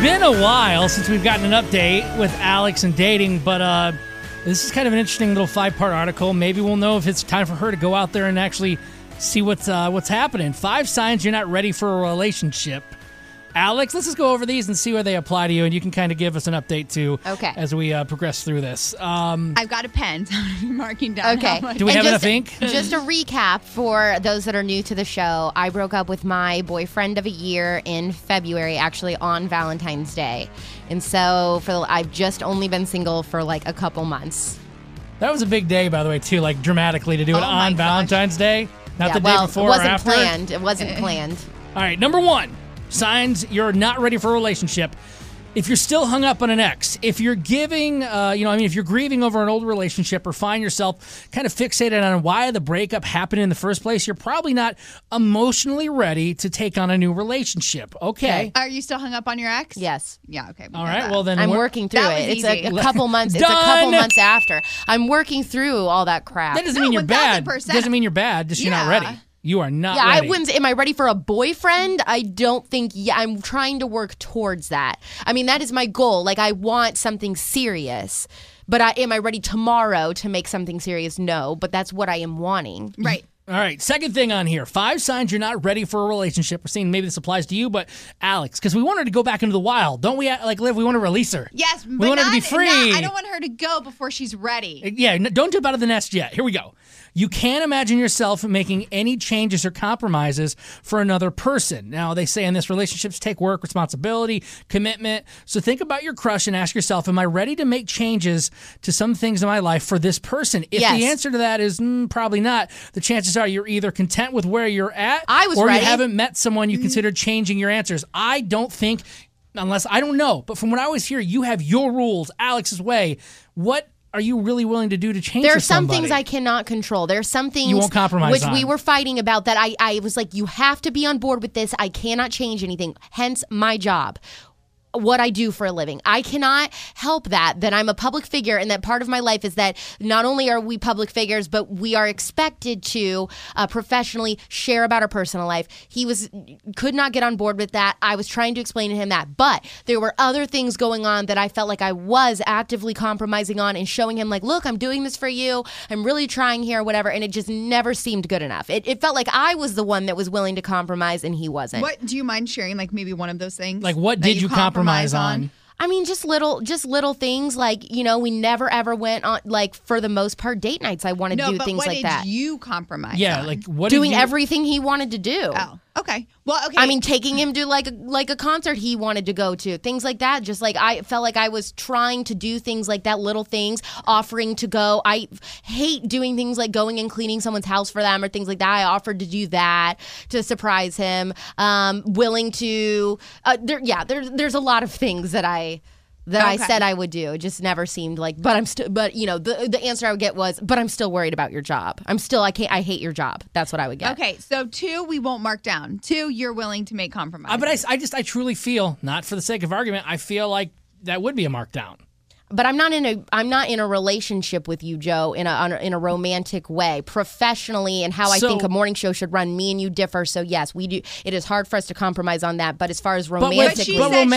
been a while since we've gotten an update with Alex and dating, but this is kind of an interesting little 5-part article. Maybe we'll know if it's time for her to go out there and actually see what's happening. 5 signs you're not ready for a relationship. Alex, let's just go over these and see where they apply to you, and you can kind of give us an update, too, as we progress through this. I've got a pen, so I'm going to be marking down. Okay. Do we have enough ink? Just a recap for those that are new to the show. I broke up with my boyfriend of a year in February, actually on Valentine's Day. And so I've just only been single for like a couple months. That was a big day, by the way, too, like dramatically to do it on Valentine's Day. Not the day before or after. It wasn't planned. All right, number 1. Signs you're not ready for a relationship. If you're still hung up on an ex, if you're giving, if you're grieving over an old relationship or find yourself kind of fixated on why the breakup happened in the first place, you're probably not emotionally ready to take on a new relationship. Okay. Are you still hung up on your ex? Yes. Yeah, okay. All right, well then. I'm working through it. It's a couple months. Done. It's a couple months after. I'm working through all that crap. That doesn't mean you're bad. 1000%. Doesn't mean you're bad, just you're not ready. You are not ready. I wouldn't. Am I ready for a boyfriend? I don't think. Yeah, I'm trying to work towards that. I mean, that is my goal. Like, I want something serious. But am I ready tomorrow to make something serious? No, but that's what I am wanting. Right. All right, second thing on here. 5 signs you're not ready for a relationship. We're seeing maybe this applies to you, but Alex, because we want her to go back into the wild. Don't we, like, Liv? We want to release her. Yes, we want her to be free. I don't want her to go before she's ready. Yeah, don't jump out of the nest yet. Here we go. You can't imagine yourself making any changes or compromises for another person. Now, they say in this, relationships take work, responsibility, commitment. So think about your crush and ask yourself, am I ready to make changes to some things in my life for this person? If the answer to that is probably not, the chances are you're either content with where you're at or you haven't met someone you considered changing your answers. I don't think, unless I don't know, but from what I always hear, you have your rules, Alex's way. What are you really willing to do to change There are some somebody? things I cannot control. There are some things you won't compromise which on. we were fighting about that I was like, you have to be on board with this. I cannot change anything. Hence my job. What I do for a living. I cannot help that I'm a public figure, and that part of my life is that not only are we public figures, but we are expected to professionally share about our personal life. He could not get on board with that. I was trying to explain to him that, but there were other things going on that I felt like I was actively compromising on and showing him like, look, I'm doing this for you. I'm really trying here, whatever. And it just never seemed good enough. It felt like I was the one that was willing to compromise and he wasn't. What do you mind sharing? Like maybe one of those things? Like what did you compromise on? I mean, just little things like, we never ever went on, like, for the most part, date nights. I wanted to do things like that. What did you compromise Yeah, on? like what? Doing everything he wanted to do. Oh, okay. Well, okay. I mean, taking him to like a concert he wanted to go to, things like that. Just like I felt like I was trying to do things like that, little things, offering to go. I hate doing things like going and cleaning someone's house for them or things like that. I offered to do that to surprise him. Willing to. There's a lot of things that I said I would do. It just never seemed like, the answer I would get was, but I'm still worried about your job. I hate your job. That's what I would get. Okay, so 2, we won't mark down. 2, you're willing to make compromises. But I truly feel, not for the sake of argument, I feel like that would be a markdown. But I'm not in a relationship with you, Joe, in a romantic way. Professionally, and how I think a morning show should run, me and you differ. So yes, we do. It is hard for us to compromise on that. But as far as romantically,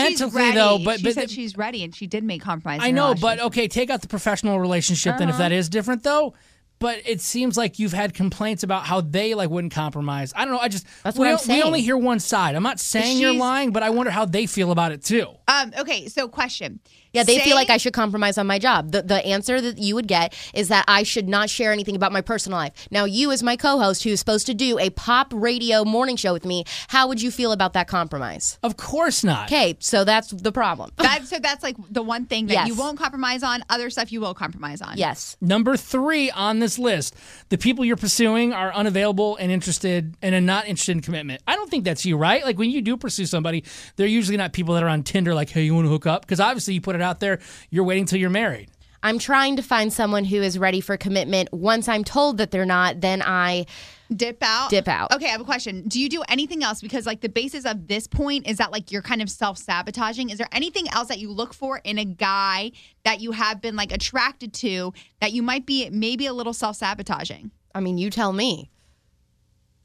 she said she's ready, and she did make compromises. I know, but okay, take out the professional relationship. Then if that is different, though. But it seems like you've had complaints about how they wouldn't compromise. I don't know. That's what I'm saying. We only hear one side. I'm not saying you're lying, but I wonder how they feel about it too. Okay, so question. Yeah, they feel like I should compromise on my job. The answer that you would get is that I should not share anything about my personal life. Now, you as my co-host who's supposed to do a pop radio morning show with me, how would you feel about that compromise? Of course not. Okay, so that's the problem. So that's like the one thing that you won't compromise on. Other stuff you will compromise on. Yes. Number 3 on this list, the people you're pursuing are unavailable and interested and are not interested in commitment. I don't think that's you, right? Like when you do pursue somebody, they're usually not people that are on Tinder like, hey, you want to hook up? Because obviously you put it out there, you're waiting till you're married. I'm trying to find someone who is ready for commitment. Once I'm told that they're not, then I dip out. Okay, I have a question. Do you do anything else? Because like the basis of this point is that like you're kind of self-sabotaging. Is there anything else that you look for in a guy that you have been like attracted to that you might be maybe a little self-sabotaging? I mean, you tell me.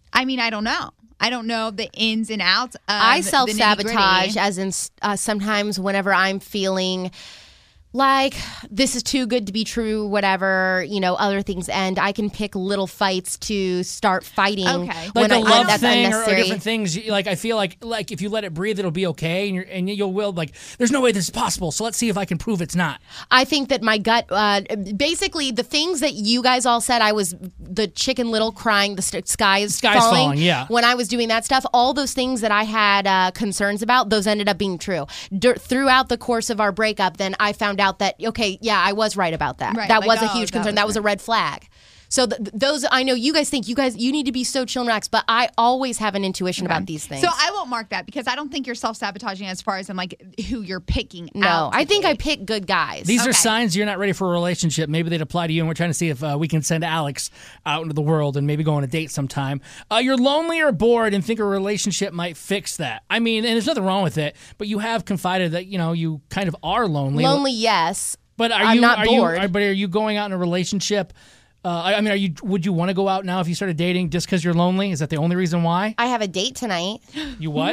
I mean, I don't know. I don't know the ins and outs of I the self-sabotage, nitty-gritty. as in sometimes whenever I'm feeling like this is too good to be true, whatever, other things end, I can pick little fights to start fighting. Okay. Like when the love that's thing or unnecessary. different things. Like I feel like if you let it breathe, it'll be okay, and you'll will like. There's no way this is possible. So let's see if I can prove it's not. I think that my gut, basically the things that you guys all said, I was the Chicken Little crying, the sky is falling. Yeah. When I was doing that stuff, all those things that I had concerns about, those ended up being true. Throughout the course of our breakup, then I found out that, okay, yeah, I was right about that. Right, that like, was a oh, huge that concern. was That was a red flag. So those, I know you guys think you need to be so chill and relaxed, but I always have an intuition about these things. So I won't mark that because I don't think you're self-sabotaging as far as in like who you're picking no, out. I think I date. pick good guys. These are Okay. signs you're not ready for a relationship. Maybe they'd apply to you, and we're trying to see if we can send Alex out into the world and maybe go on a date sometime. You're lonely or bored and think a relationship might fix that. I mean, and there's nothing wrong with it, but you have confided that, you kind of are lonely. Lonely, yes. But I'm not bored. But are you going out in a relationship? I mean, would you want to go out now if you started dating just because you're lonely? Is that the only reason why? I have a date tonight. You what?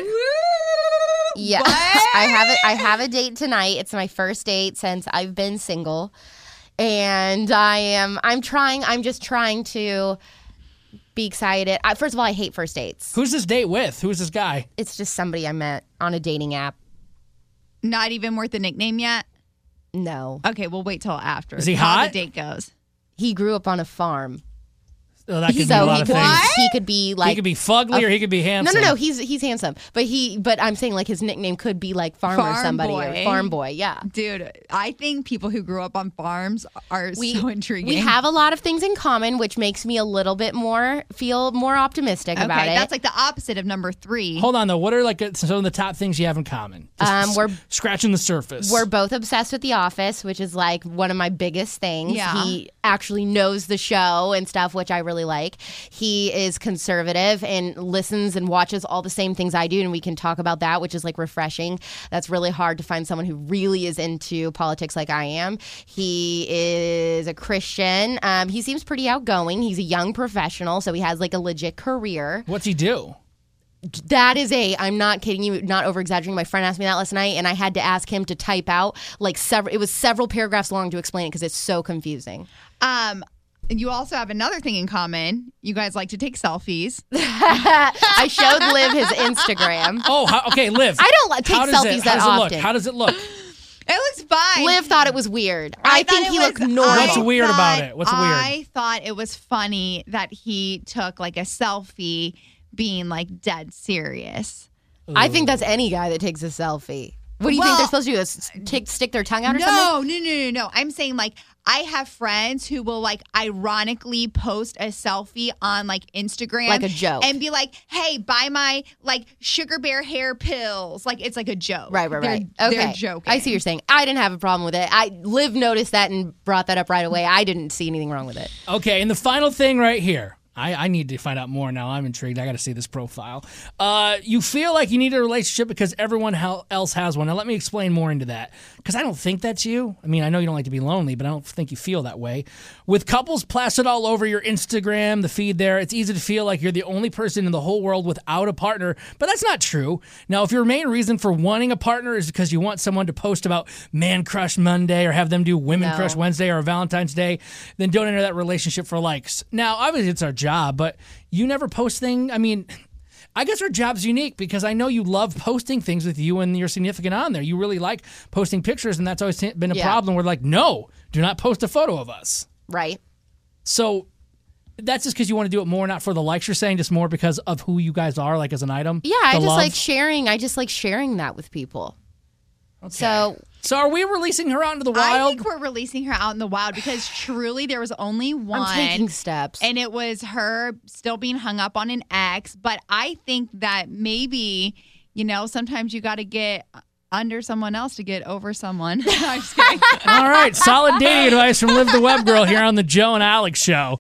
Yeah, What? I have a date tonight. It's my first date since I've been single, and I'm just trying to be excited. First of all, I hate first dates. Who's this date with? Who's this guy? It's just somebody I met on a dating app. Not even worth a nickname yet. No, Okay, we'll wait till after. Is he how hot? the date goes. he grew up on a farm, Oh, that could be a so lot of things. he could be like He could be fugly or he could be handsome. No, he's handsome, but I'm saying like his nickname could be like farmer Farm somebody boy. or farm boy. Yeah. Dude, I think people who grew up on farms are so intriguing. We have a lot of things in common, which makes me a little bit feel more optimistic about it. That's like the opposite of number 3. Hold on, though. What are like some of the top things you have in common? Just We're scratching the surface. We're both obsessed with The Office, which is like one of my biggest things. Yeah. He actually knows the show and stuff, which I really like. He is conservative and listens and watches all the same things I do, and we can talk about that, which is like refreshing. That's really hard to find someone who really is into politics like I am. He is a Christian. He seems pretty outgoing. He's a young professional, so he has like a legit career. What's he do? That is I'm not kidding you, not over exaggerating. My friend asked me that last night, and I had to ask him to type out like several paragraphs long to explain it because it's so confusing. You also have another thing in common. You guys like to take selfies. I showed Liv his Instagram. Oh, okay, Liv. I don't take selfies that often. How does it look? It looks fine. Liv thought it was weird. I thought think it he was- looked normal. What's weird about it? What's weird? I thought it was funny that he took like a selfie being like dead serious. I think that's any guy that takes a selfie. What do you think Well, they're supposed to do? Stick their tongue out or something? No. I'm saying like I have friends who will like ironically post a selfie on like Instagram, Like a joke. and be like, "Hey, buy my like sugar bear hair pills." Like it's like a joke. Right. Okay, they're joking. I see what you're saying. I didn't have a problem with it. Liv noticed that and brought that up right away. I didn't see anything wrong with it. Okay, and the final thing right here. I need to find out more now. I'm intrigued. I got to see this profile. You feel like you need a relationship because everyone else has one. Now, let me explain more into that because I don't think that's you. I mean, I know you don't like to be lonely, but I don't think you feel that way. With couples plastered all over your Instagram, the feed there, it's easy to feel like you're the only person in the whole world without a partner, but that's not true. Now, if your main reason for wanting a partner is because you want someone to post about Man Crush Monday or have them do Women Crush Wednesday or Valentine's Day, then don't enter that relationship for likes. Now, obviously, it's our job, but you never post things. I mean, I guess our job's unique because I know you love posting things with you and your significant on there. You really like posting pictures, and that's always been a problem. We're like, no, do not post a photo of us. Right. So that's just because you want to do it more, not for the likes you're saying, just more because of who you guys are, like as an item. Yeah, I The just love? like sharing. I just like sharing that with people. Okay. So are we releasing her out into the I wild? think we're releasing her out in the wild because truly there was only one. I'm taking steps. And it was her still being hung up on an ex. But I think that maybe, sometimes you got to get under someone else to get over someone. I'm just kidding. All right, solid dating advice from Liv the Web Girl here on the Joe and Alex Show.